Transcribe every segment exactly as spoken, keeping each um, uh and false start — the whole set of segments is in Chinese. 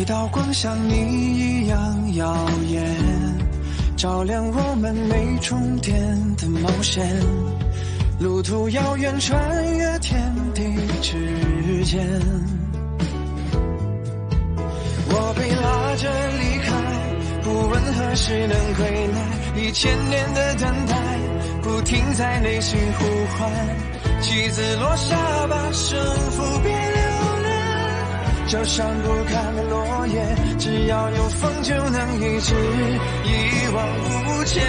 道光像你一样耀眼，照亮我们没终点的冒险。路途遥远，穿越天地之间。我被拉着离开，不问何时能归来，一千年的等待，不停在内心呼唤。棋子落下吧，胜负别留恋。就像不堪的落叶，只要有风就能一直一往无前。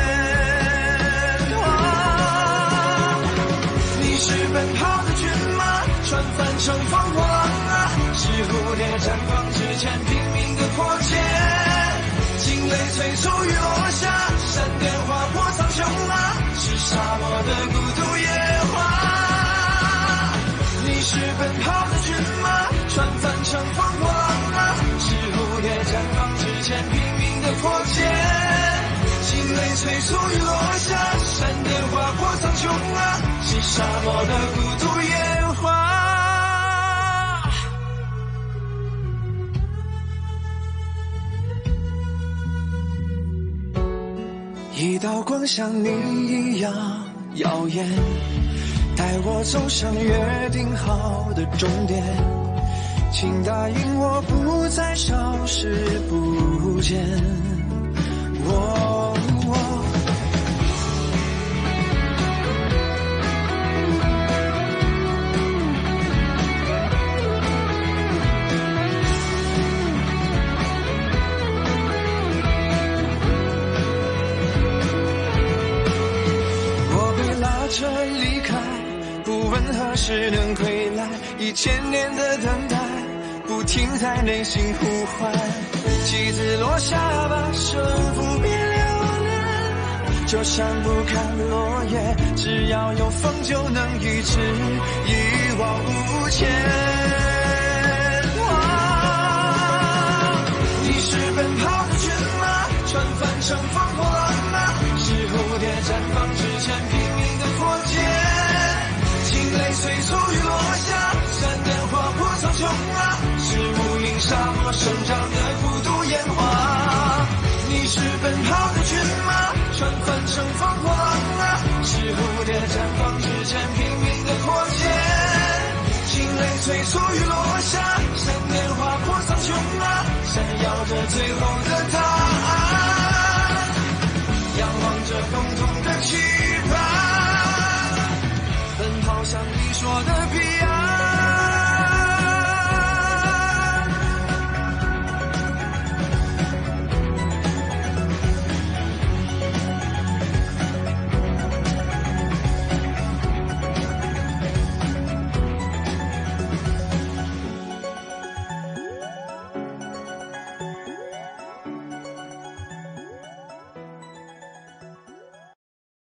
啊，你是奔跑的骏马，船帆乘风破浪啊，是蝴蝶绽放之前拼命的迫切。惊雷催促雨落下，闪电划破苍穹啊，是沙漠的孤独野花。你是奔跑的骏马，船帆乘风破浪啊，是蝴蝶绽放之前拼命的迫切。惊雷催促雨落下，闪电划破苍穹啊，是沙漠的孤独野花。一道光像你一样耀眼，带我走向约定好的终点。请答应我不再消失不见。我着离开，不问何时能归来，一千年的等待，不停在内心呼唤。棋子落下吧，胜负别留恋。就像不堪的落叶，只要有风就能一直一往无前。啊，你是奔跑的骏马，船帆乘风破浪啊，是蝴蝶绽放之前拼命的迫切。惊雷催促雨落下，闪电划破苍穹啊，是无垠沙漠生长的孤独烟花。你是奔跑的骏马，船帆乘风破浪啊，是蝴蝶绽放之前拼命的迫切。惊雷催促雨落下，闪电划破苍穹啊，闪耀着最后的答案。仰望着共同的期盼，奔跑向你